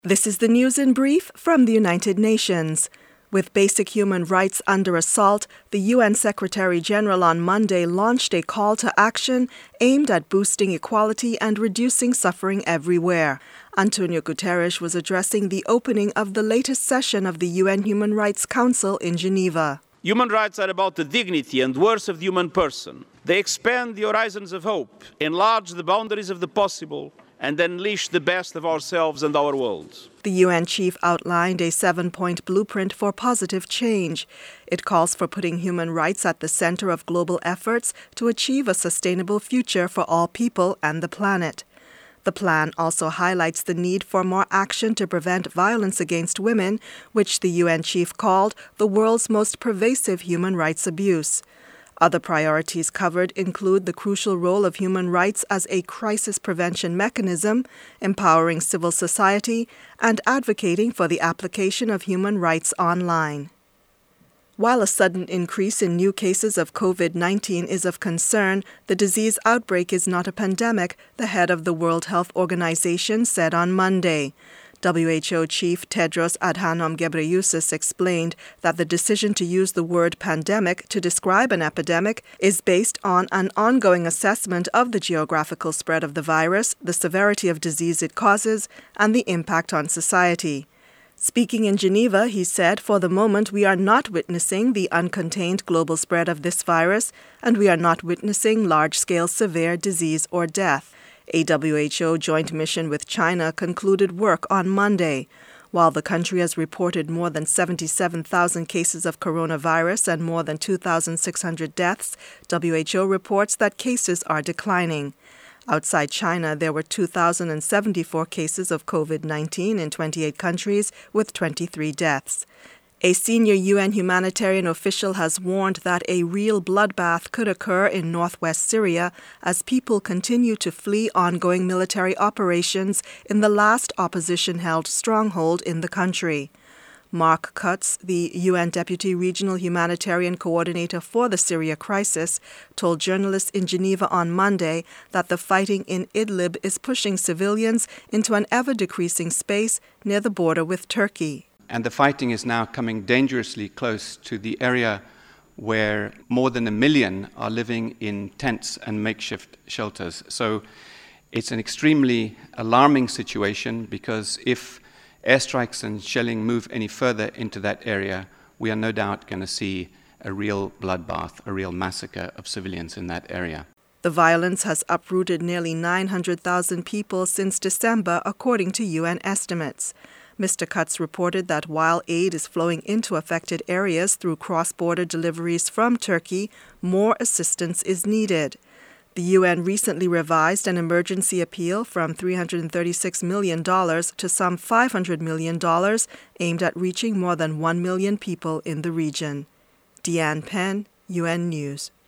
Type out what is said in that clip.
This is the news in brief from the United Nations. With basic human rights under assault, the UN Secretary-General on Monday launched a call to action aimed at boosting equality and reducing suffering everywhere. Antonio Guterres was addressing the opening of the latest session of the UN Human Rights Council in Geneva. Human rights are about the dignity and worth of the human person. They expand the horizons of hope, enlarge the boundaries of the possible, and unleash the best of ourselves and our world. The UN chief outlined a 7-point blueprint for positive change. It calls for putting human rights at the center of global efforts to achieve a sustainable future for all people and the planet. The plan also highlights the need for more action to prevent violence against women, which the UN chief called the world's most pervasive human rights abuse. Other priorities covered include the crucial role of human rights as a crisis prevention mechanism, empowering civil society, and advocating for the application of human rights online. While a sudden increase in new cases of COVID-19 is of concern, the disease outbreak is not a pandemic, the head of the World Health Organization said on Monday. WHO Chief Tedros Adhanom Ghebreyesus explained that the decision to use the word pandemic to describe an epidemic is based on an ongoing assessment of the geographical spread of the virus, the severity of disease it causes, and the impact on society. Speaking in Geneva, he said, "For the moment, we are not witnessing the uncontained global spread of this virus, and we are not witnessing large-scale severe disease or death." A WHO joint mission with China concluded work on Monday. While the country has reported more than 77,000 cases of coronavirus and more than 2,600 deaths, WHO reports that cases are declining. Outside China, there were 2,074 cases of COVID-19 in 28 countries, with 23 deaths. A senior UN humanitarian official has warned that a real bloodbath could occur in northwest Syria as people continue to flee ongoing military operations in the last opposition-held stronghold in the country. Mark Cutts, the UN Deputy Regional Humanitarian Coordinator for the Syria crisis, told journalists in Geneva on Monday that the fighting in Idlib is pushing civilians into an ever-decreasing space near the border with Turkey. And the fighting is now coming dangerously close to the area where more than 1 million are living in tents and makeshift shelters. So it's an extremely alarming situation, because if airstrikes and shelling move any further into that area, we are no doubt going to see a real bloodbath, a real massacre of civilians in that area. The violence has uprooted nearly 900,000 people since December, according to UN estimates. Mr. Cutts reported that while aid is flowing into affected areas through cross-border deliveries from Turkey, more assistance is needed. The UN recently revised an emergency appeal from $336 million to some $500 million, aimed at reaching more than 1 million people in the region. Deanne Penn, UN News.